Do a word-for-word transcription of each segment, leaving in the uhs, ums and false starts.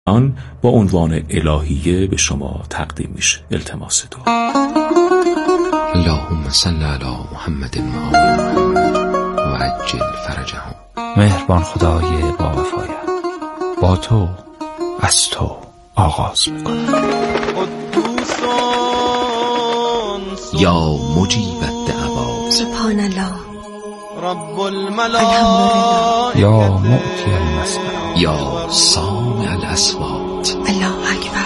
آن با عنوان الهیه به شما تقدیم میشه. التماس دعا. اللهم صل علی محمد و آل محمد و عجل فرجهم. مهربان خدای با وفایت، با تو از تو آغاز میکنم. یا مجیب الدعوات سبحان الله رب الملائکه یا معطی المسئله یا سامع الاصوات الله اکبر.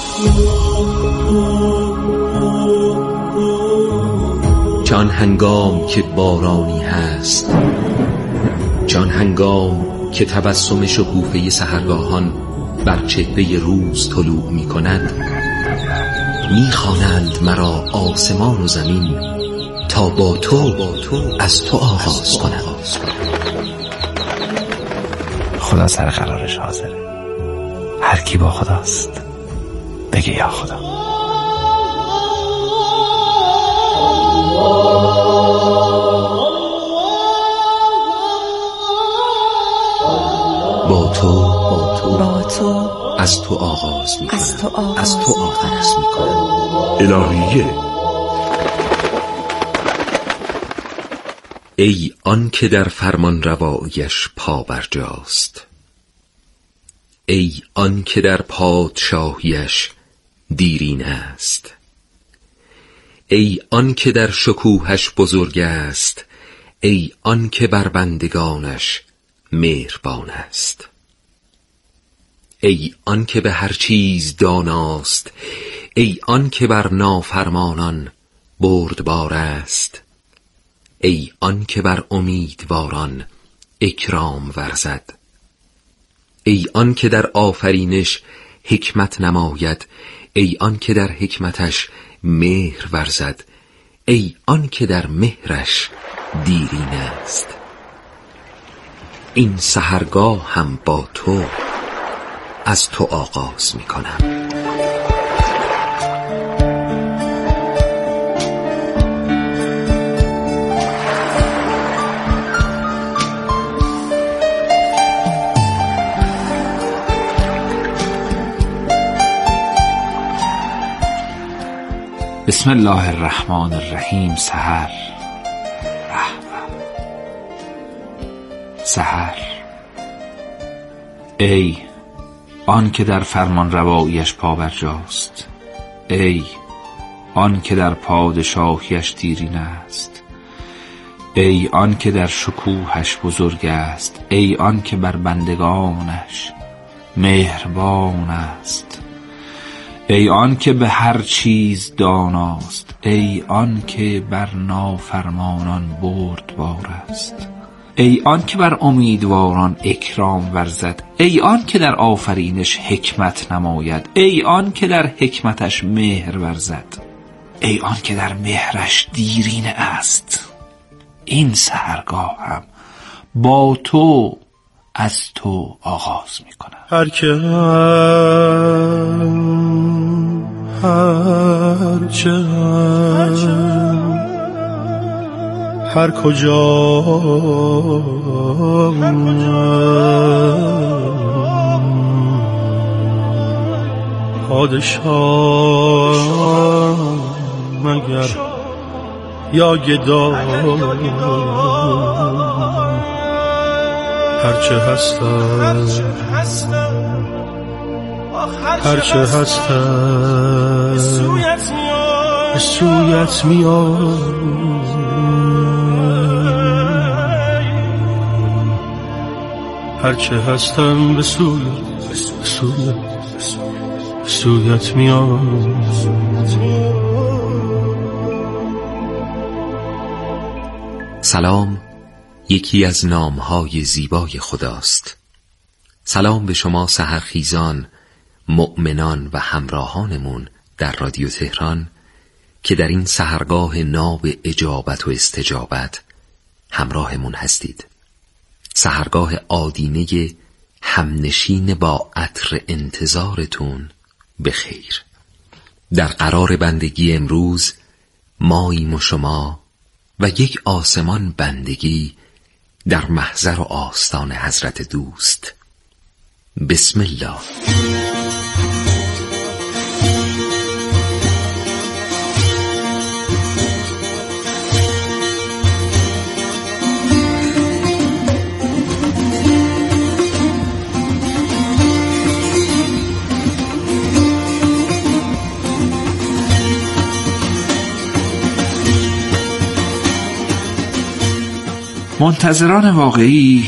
چون هنگام که بارانی هست، چون هنگام که تبسم شکوفه سحرگاهان بر چهره روز طلوع می کند، می خوانند مرا آسمان و زمین تا با تو, با تو از تو آغاز کنم. خدا سر قرارش حاضره. هر کی با خداست بگه یا خدا. با تو با تو با تو از تو آغاز می کنم. از تو آغاز, از تو آغاز می کنم. الهیه. ای آن که در فرمان روایش پا برجاست، ای آن که در پادشاهیش دیرینه است، ای آن که در شکوهش بزرگ است، ای آن که بر بندگانش مهربان است، ای آن که به هر چیز داناست، ای آن که بر نافرمانان بردبار است، ای آن که بر امیدواران اکرام ورزد، ای آن که در آفرینش حکمت نماید، ای آن که در حکمتش مهر ورزد، ای آن که در مهرش دیرینه است. این سحرگاه هم با تو از تو آغاز می کنم. بسم الله الرحمن الرحیم. سحر، سحر. ای آن که در فرمان روایش پابرجاست، ای آن که در پادشاهیش دیرینه است، ای آن که در شکوهش بزرگ است، ای آن که بر بندگانش مهربان است، ای آن که به هر چیز داناست، ای آن که بر نافرمانان بردبار است، ای آن که بر امیدواران اکرام ورزد، ای آن که در آفرینش حکمت نماید، ای آن که در حکمتش مهر ورزد، ای آن که در مهرش دیرینه است. این سحرگاه هم با تو از تو آغاز می کنم. هر که هر چه هر کجا پادشاه مگر یا گدا، هرچه هستم هرچه هستم به سویت میام، هرچه هستم به سویت به سویت به سویت میام. سلام یکی از نامهای زیبای خداست. سلام به شما سحرخیزان، مؤمنان و همراهانمون در رادیو تهران که در این سحرگاه ناب اجابت و استجابت همراهمون هستید. سحرگاه آدینه همنشین با عطر انتظارتون به خیر. در قرار بندگی امروز ماییم و شما و یک آسمان بندگی در محضر و آستان حضرت دوست. بسم الله. منتظران واقعی،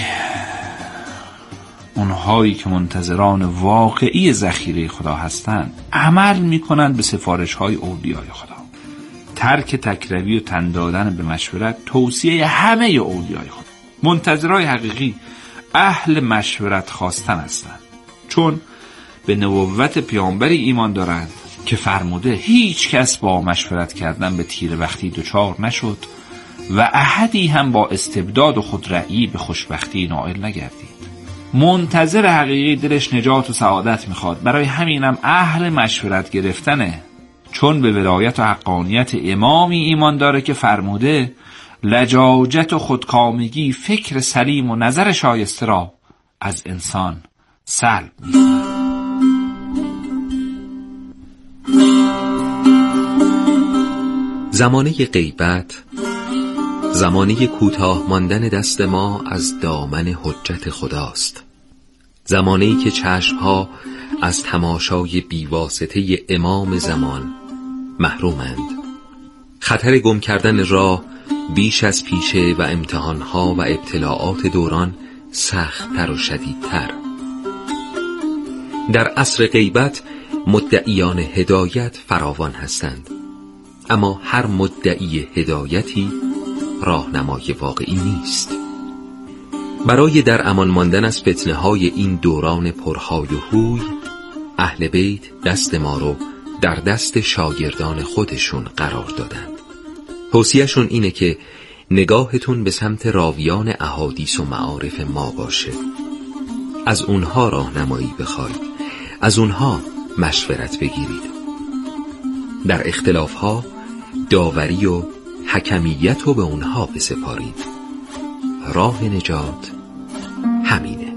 اونهایی که منتظران واقعی ذخیره خدا هستند، عمل میکنند به سفارش‌های اولیای خدا. ترک تکروی و تن دادن به مشورت توصیه همه اولیای خدا. منتظرای حقیقی اهل مشورت خواستن هستند، چون به نبوت پیامبری ایمان دارند که فرموده هیچ کس با مشورت کردن به تیر وقتی دچار نشد و احدی هم با استبداد و خودرأیی به خوشبختی نائل نگردید. منتظر حقیقی دلش نجات و سعادت میخواد، برای همینم اهل مشورت گرفتنه، چون به ولایت و حقانیت امامی ایمان داره که فرموده لجاجت و خودکامگی فکر سلیم و نظر شایسته را از انسان سلب می‌کند. زمانه غیبت، زمانه کوتاه ماندن دست ما از دامن حجت خداست. زمانه‌ای که چشمها از تماشای بیواسطه امام زمان محرومند. خطر گم کردن راه بیش از پیشه و امتحانها و ابتلاعات دوران سخت‌تر و شدیدتر. در عصر غیبت مدعیان هدایت فراوان هستند، اما هر مدعی هدایتی راهنمای واقعی نیست. برای در امان ماندن از فتنه های این دوران پرهای و هوی، اهل بیت دست ما رو در دست شاگردان خودشون قرار دادند. توصیه‌شون اینه که نگاهتون به سمت راویان احادیث و معارف ما باشه. از اونها راهنمایی بخواید، از اونها مشورت بگیرید. در اختلافها داوری و حکمیت رو به اونها بسپارید. راه نجات همینه.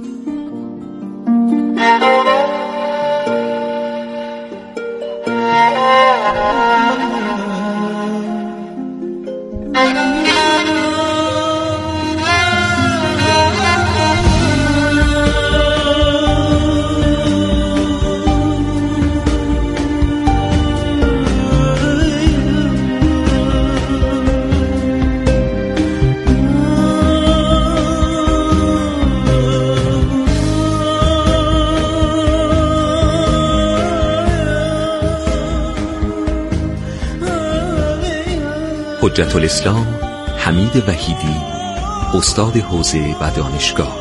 حجت الاسلام حمید وحیدی، استاد حوزه و دانشگاه.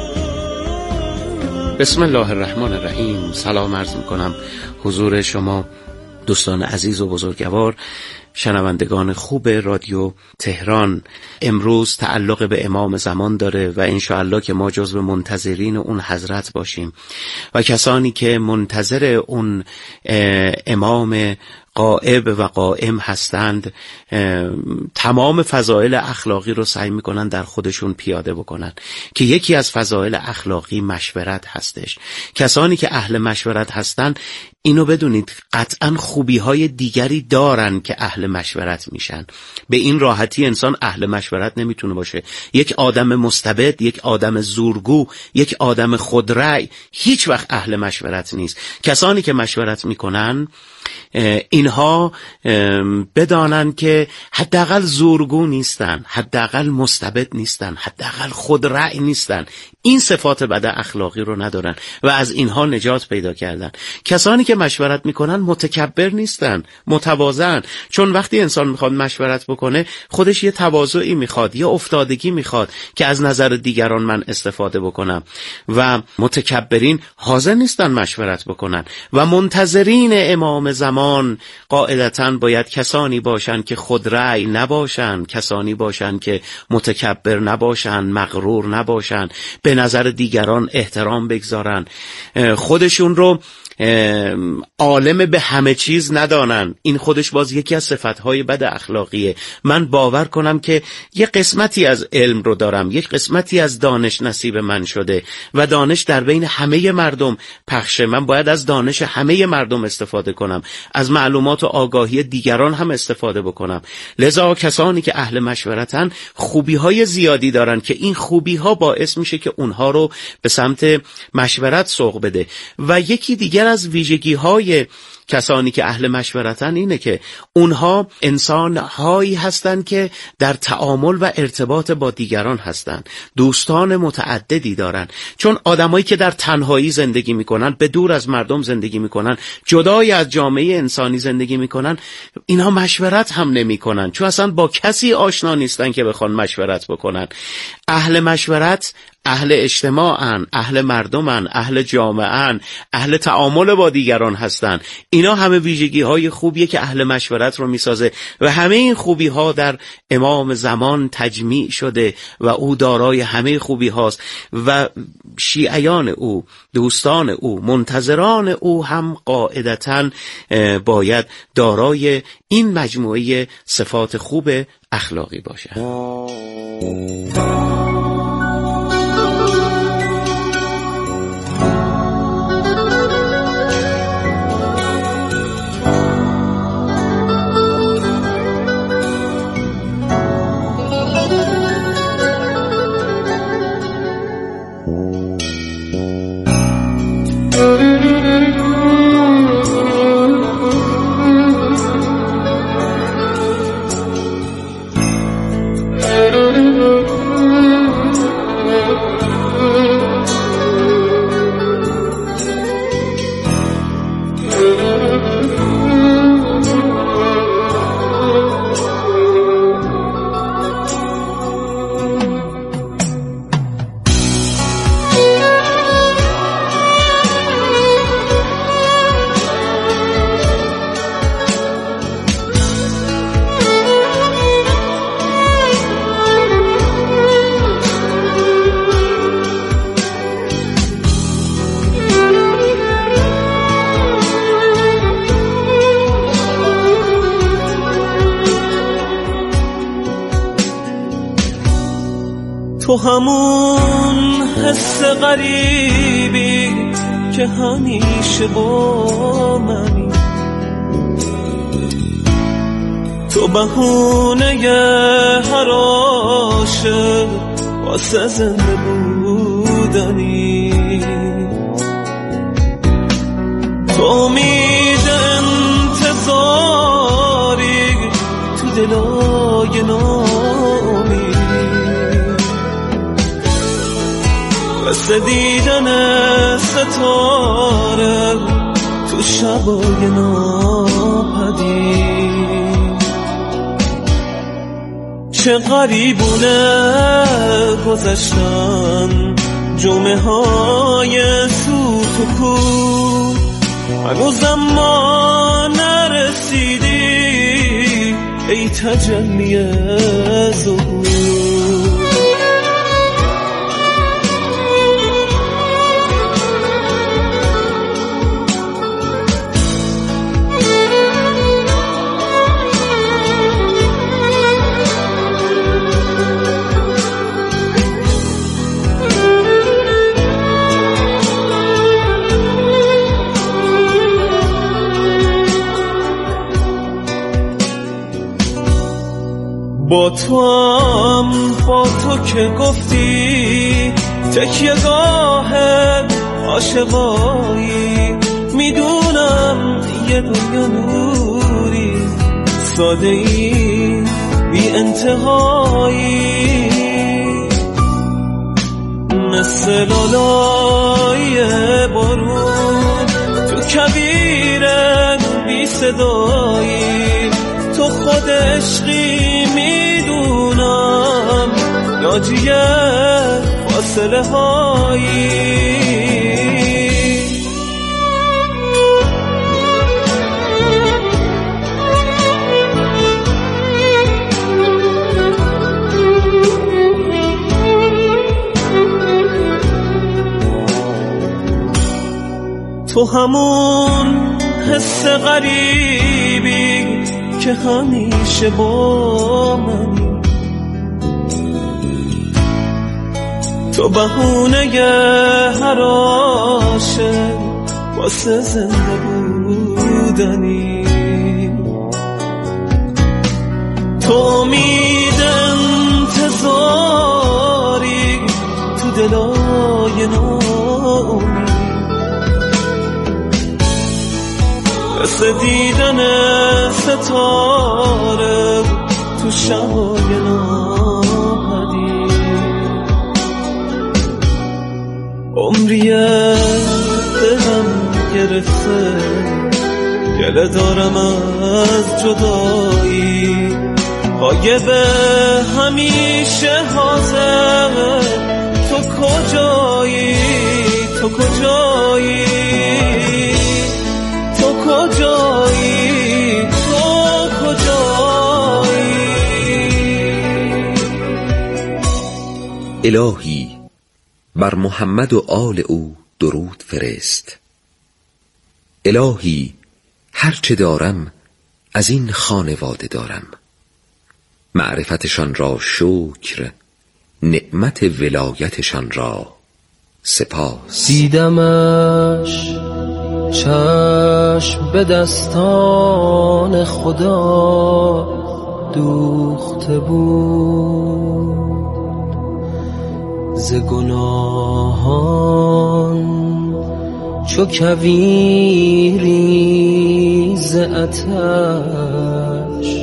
بسم الله الرحمن الرحیم. سلام عرض میکنم حضور شما دوستان عزیز و بزرگوار، شنوندگان خوب رادیو تهران. امروز تعلق به امام زمان داره و انشاءالله که ما جزو منتظرین اون حضرت باشیم و کسانی که منتظر اون امام غائب و قائم هستند تمام فضائل اخلاقی رو سعی میکنن در خودشون پیاده بکنن که یکی از فضائل اخلاقی مشورت هستش. کسانی که اهل مشورت هستن اینو بدونید قطعا خوبی های دیگری دارن که اهل مشورت میشن. به این راحتی انسان اهل مشورت نمیتونه باشه. یک آدم مستبد، یک آدم زورگو، یک آدم خودرأی هیچ وقت اهل مشورت نیست. کسانی که مشورت میکنن اینها بدانن که حداقل زورگو نیستن، حداقل مستبد نیستن، حداقل خودرأی نیستن. این صفات بد اخلاقی رو ندارن و از اینها نجات پیدا کردن. کسانی که مشورت میکنن متکبر نیستن، متواضعن. چون وقتی انسان میخواد مشورت بکنه خودش یه تواضعی میخواد، یه افتادگی میخواد که از نظر دیگران من استفاده بکنم و متکبرین حاضر نیستن مشورت بکنن. و منتظرین امام زمان قاعدتاً باید کسانی باشن که خودرأی نباشن، کسانی باشن که متکبر نباشن، مغرور نباشن، به نظر دیگران احترام بگذارن، خودشون رو عالم به همه چیز ندانن. این خودش باز یکی از صفتهای بد اخلاقیه. من باور کنم که یک قسمتی از علم رو دارم، یک قسمتی از دانش نصیب من شده و دانش در بین همه مردم پخشه. من باید از دانش همه مردم استفاده کنم، از معلومات و آگاهی دیگران هم استفاده بکنم. لذا کسانی که اهل مشورتن خوبی‌های زیادی دارن که این خوبی‌ها باعث میشه که اونها رو به سمت مشورت سوق بده. و یکی دیگر از ویژگی‌های کسانی که اهل مشورتن اینه که اونها انسان هایی هستند که در تعامل و ارتباط با دیگران هستند، دوستان متعددی دارن. چون آدمایی که در تنهایی زندگی میکنن، به دور از مردم زندگی میکنن، جدای از جامعه انسانی زندگی میکنن، اینها مشورت هم نمیکنن، چون اصلا با کسی آشنا نیستن که بخوان مشورت بکنن. اهل مشورت اهل اجتماعن، اهل مردمن، اهل جامعهن، اهل تعامل با دیگران هستن. اینا همه ویژگی های خوبیه که اهل مشورت رو میسازه و همه این خوبی ها در امام زمان تجمیع شده و او دارای همه خوبی هاست و شیعیان او، دوستان او، منتظران او هم قاعدتاً باید دارای این مجموعه صفات خوب اخلاقی باشند. تو همون حس غریبی که همیشه با منی، تو بهونه هر عاشق واسه زنده بودنی، تو امید انتظاری تو دلای نامی، مثل دیدن ستاره تو شبای ناپدید. چه غریبونه گذشتن جمعه های سوت و کور، هنوزم ما نرسیدی ای تجلی ظهور. با تو هم با تو که گفتی تکیه‌گاه عاشقایی، میدونم یه دنیا نوری ساده ای بی انتهایی، مثل لالای بارون تو کویر بی صدایی، تو خود عشقی میدونم ناجیه فاصله هایی. تو همون حس غریبی که همیشه با منی، تو بهونه هر عاشق واسه زنده بودنی، تو امید انتظاری تو دلای نامی، مثل واسه دیدن ستاره تو شبای ناپدید. عمریه دلم گرفته گله دارم از جدایی، غایب همیشه حاضر. تو کجایی تو کجایی تو کجایی تو کجایی. الهی بر محمد و آل او درود فرست. الهی هرچه دارم از این خانواده دارم، معرفتشان را شکر، نعمت ولایتشان را سپاس. دیدمش چشم به دستان خدا دوخته بود، ز گناهان چو کویری ز آتش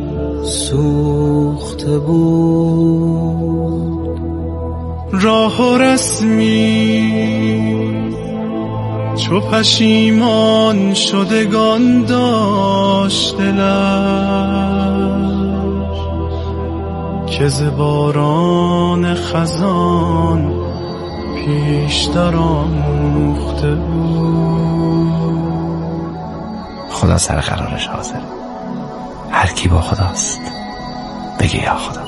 سوخته بود. راه و رسمی چو پشیمان شدگان داشت دلش، که ز باران خزان پیشتر آموخته بود. خدا سر قرارش حاضر، هر کی با خداست بگه یا خدا.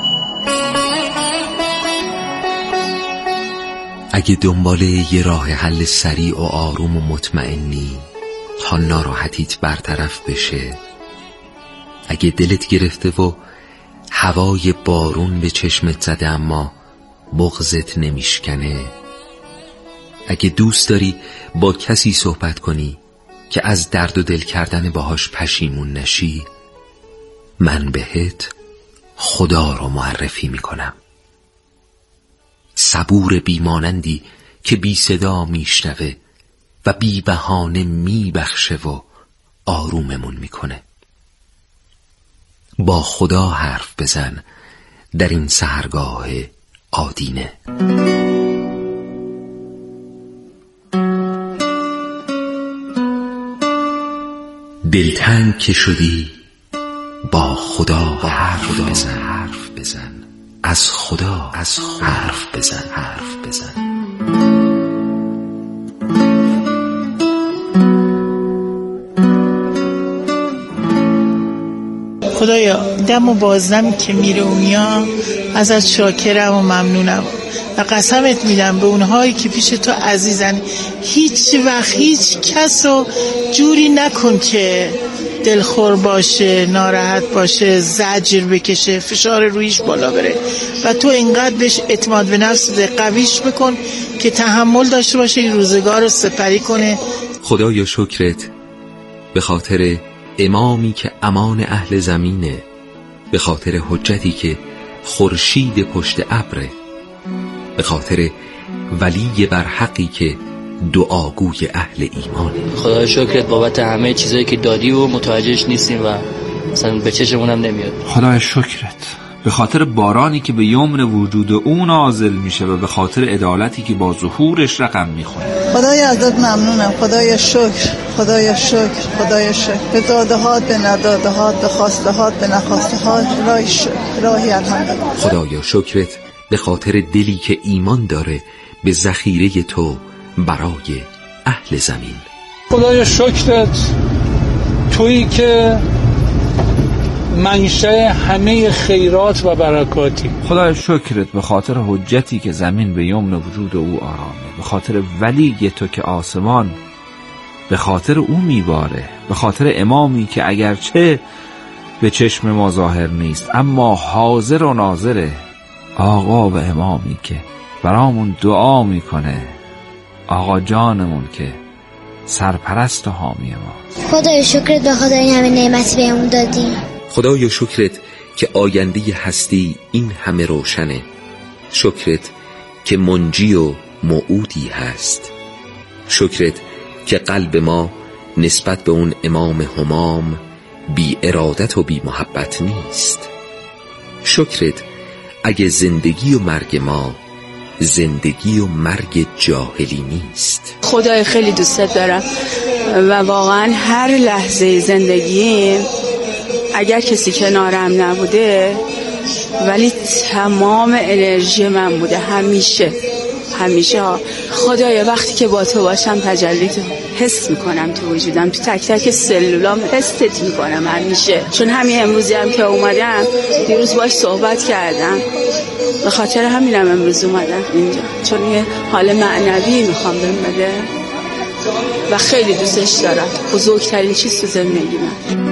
اگه دنبال یه راه حل سریع و آروم و مطمئنی تا ناراحتیت برطرف بشه، اگه دلت گرفته و هوای بارون به چشمت زده اما بغضت نمیشکنه، اگه دوست داری با کسی صحبت کنی که از درد و دل کردن باهاش پشیمون نشی، من بهت خدا رو معرفی میکنم. صبور بیمانندی که بی صدا میشنوه و بی بهانه میبخشه و آروممون میکنه. با خدا حرف بزن در این سحرگاه آدینه. دلتنگ که شدی با خدا حرف بزن، حرف بزن از خدا از حرف بزن، حرف بزن. خدایا دم و بازدمی که میره و میام ازت شاکرم و ممنونم و قسمت میدم به اونهایی که پیش تو عزیزن هیچ وقت هیچ کس رو جوری نکن که دلخور باشه، ناراحت باشه، زجر بکشه، فشار رویش بالا بره و تو اینقدر بهش اعتماد به نفس بده، قویش بکن که تحمل داشته باشه این روزگار رو سپری کنه. خدایا شکرت به خاطر امامی که امان اهل زمینه، به خاطر حجتی که خورشید پشت ابره، به خاطر ولی برحقی که دعاگوی اهل ایمانه. خدایا شکرت بابت همه چیزایی که دادی و متوجهش نیستیم و مثلا به چشمون هم نمیاد. خدایا شکرت به خاطر بارانی که به یمن وجود او نازل میشه و به خاطر عدالتی که با ظهورش رقم میخونه. خدایا ازت ممنونم، خدایا شکر، خدایا شکر، خدایا شکر. به داده‌هات، به نداده‌هات، به خواسته‌هات، به نخواسته‌هات، راهی شکر، راهی الحمدلله. خدایا شکرت به خاطر دلی که ایمان داره به ذخیره تو برای اهل زمین. خدایا شکرت تویی که منشأ همه خیرات و برکاتی. خدایا شکرت به خاطر حجتی که زمین به یمن وجود او آرامه، به خاطر ولی تو که آسمان به خاطر او میباره، به خاطر امامی که اگرچه به چشم ما ظاهر نیست اما حاضر و ناظره، آقا و امامی که برامون دعا میکنه، آقا جانمون که سرپرست و حامی ما. خدایا شکرت به خاطر این همه نعمتی بهمون دادی. خدایا شکرت که آینده هستی این همه روشنه، شکرت که منجی و موعودی هست، شکرت که قلب ما نسبت به اون امام همام بی ارادت و بی محبت نیست. شکرت اگه زندگی و مرگ ما زندگی و مرگ جاهلی نیست. خدای خیلی دوستت دارم و واقعا هر لحظه زندگی اگر کسی کنارم نبوده ولی تمام انرژی من بوده، همیشه همیشه ها. خدایا وقتی که با تو باشم تجلی تو حس میکنم تو وجودم، تو تک تک سلولام حست میکنم همیشه. چون همین امروزی هم که اومدم، دیروز باش صحبت کردم، به خاطر همینم امروز اومدم اینجا، چون یه حال معنوی میخوام بهم بده و خیلی دوستش دارم. بزرگترین چیز تو زندگی من.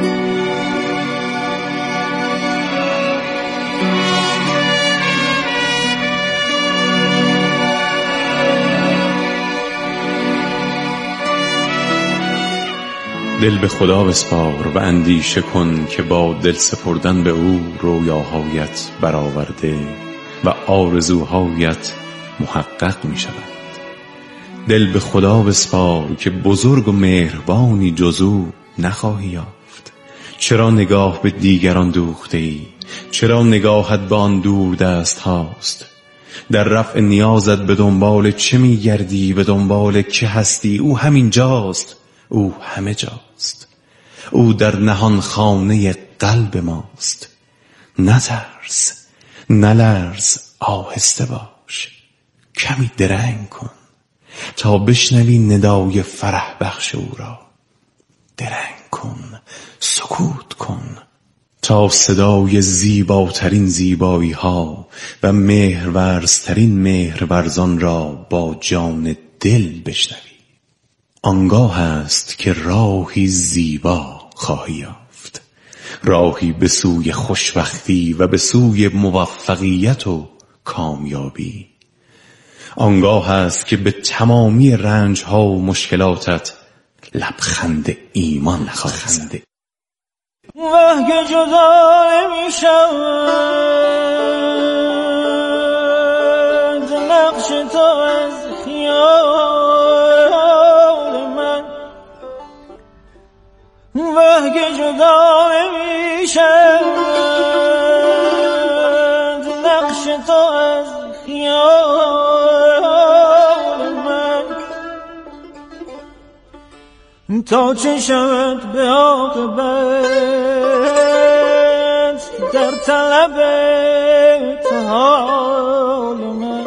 دل به خدا بسپار و اندیشه کن که با دل سپردن به او رویاهایت برآورده و آرزوهایت محقق می شود. دل به خدا بسپار که بزرگ و مهربانی جز او نخواهی یافت. چرا نگاه به دیگران دوخته ای؟ چرا نگاهت به آن دور دست هاست؟ در رفع نیازت به دنبال چه می گردی؟ به دنبال که هستی؟ او همین جاست، او همه جاست، او در نهان خانه قلب ماست. نترس، نلرز، آهسته باش، کمی درنگ کن تا بشنوی ندای فرح بخش او را. درنگ کن، سکوت کن تا صدای زیباترین زیبایی ها و مهرورزترین مهرورزان را با جان دل بشنوی. آنگاه است که راهی زیبا خواهی یافت، راهی به سوی خوشبختی و به سوی موفقیت و کامیابی. آنگاه است که به تمامی رنجها و مشکلاتت لبخند ایمان خواهد زد. وه که جدا نمیشم نقش تو از خیال من، وه که جدا نمیشم نقش تو از خیال من، تا چه شود به عاقبت در طلب تو حال من.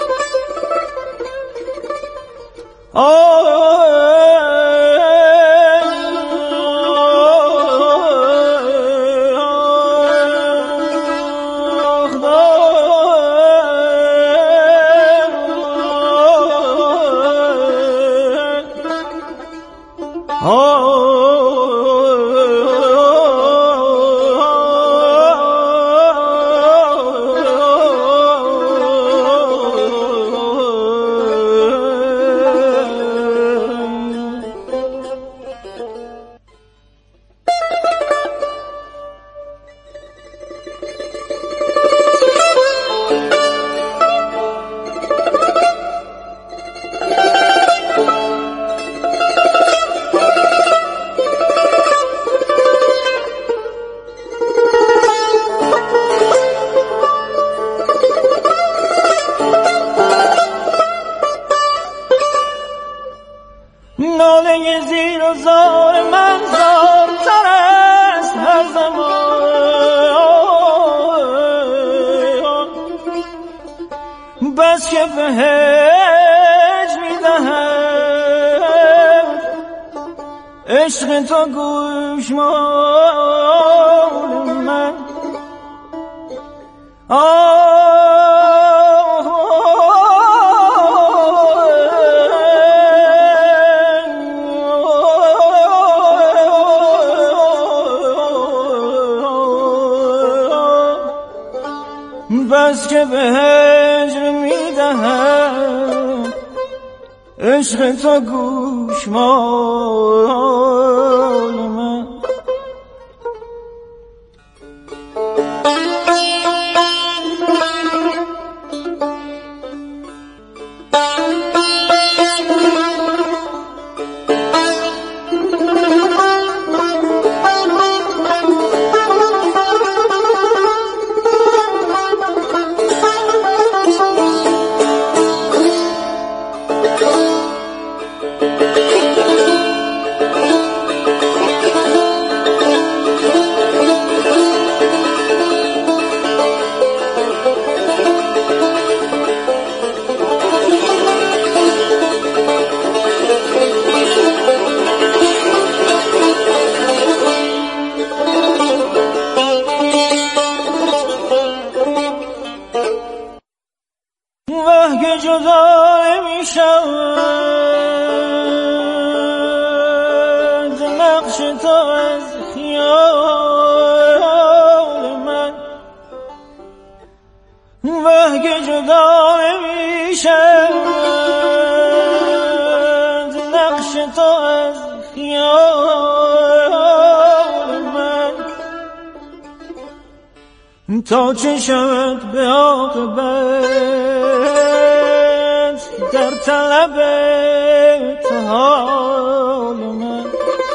ناله زیر و زار من زارتر است هر زمان، بس که به هج میدهد عشق تو گوشمال من. بس که به هجر میدهم عشق تو گوشمال من. نقش تو از خیال من وحگه جدا نمیشد نقش تو از خیال من تا چه شود به عاقبت در طلب تو حال من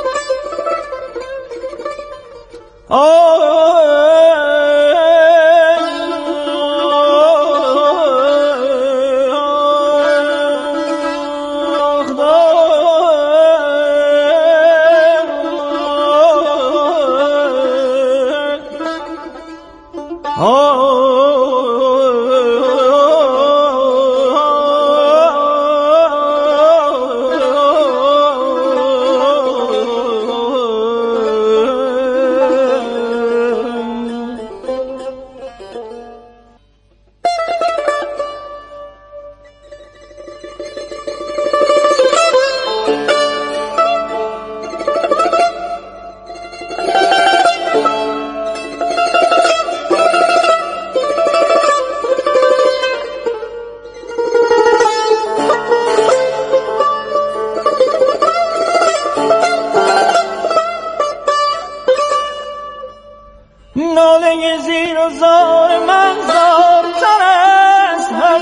ناله زیر و زار من زارتر است هر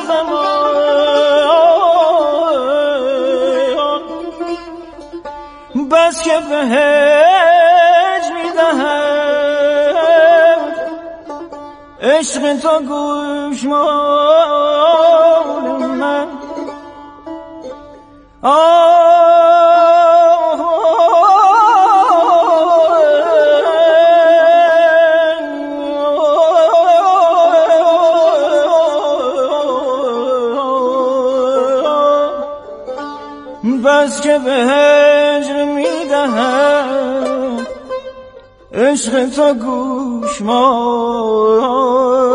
زمان بس که به هج میدهد عشق تو گوشمال من بس که به هجر میدهم عشق تو گوشمال